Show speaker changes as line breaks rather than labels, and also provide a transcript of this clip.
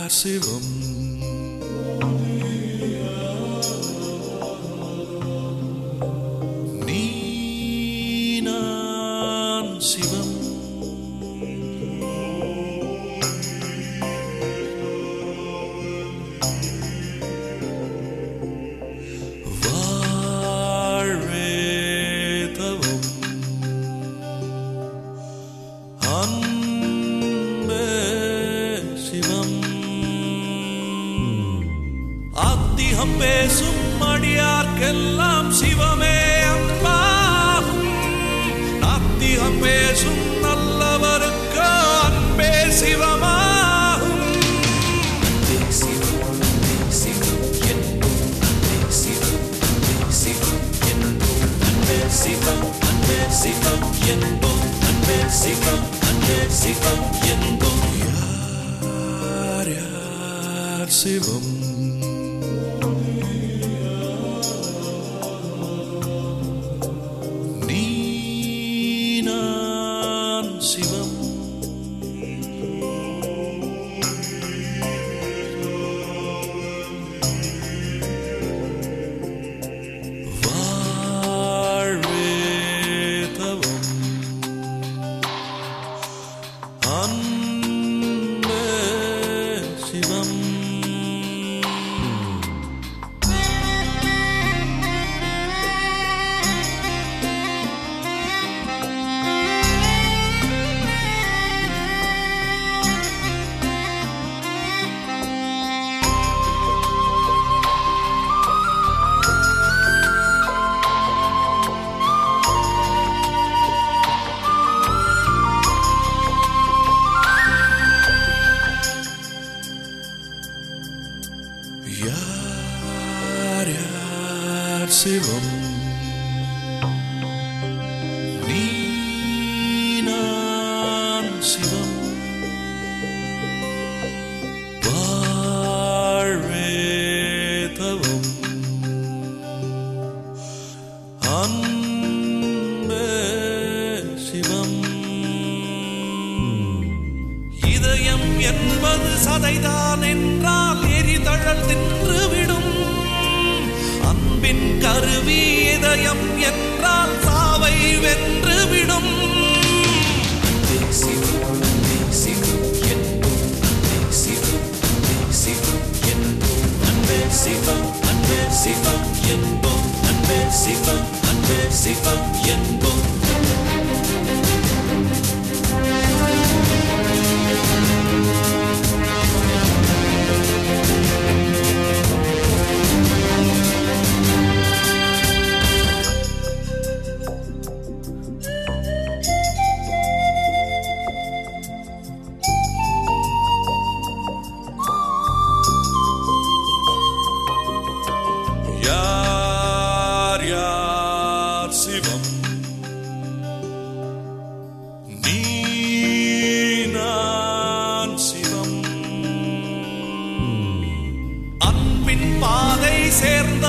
சிவம் நீ நான் சிவம் வாழ்வே தவம் அன்பே சிவம் ஆத்திகம் பேசும் அடியார்க்கெல்லாம் சிவமே அன்பாகும் நாத்திகம் பேசும் நல்லவருக்கு அன்பே சிவமாகும் அன்பே சிவம் சிவம் என்போம் அன்பே சிவம் சிவம் என்போம் அன்பே சிவம் என்போம் அன்பே சிவம் என்போம் யார் யார் சிவம் நீ நான் சிவம் வாழ்வே தவம் அன்பே சிவம் யார் யார் சிவம் நீ நான் சிவம் வாழ்வே தவம் அன்பே சிவம் இதயம் என்பது சதைதான் என்றால் எரிதழல் தின்றுவிடும் அன்பின் கருவி இதயம் என்றால் சாவை வென்றுவிடும் அன்பே சிவம் என்போம் அன்பே சிவம் என்போம் அன்பே சிவம் என்போம் அன்பே சிவம் என்போம் யார் யார் சிவம் நீ நான் சிவம் அன்பின் பாதை சேர்ந்த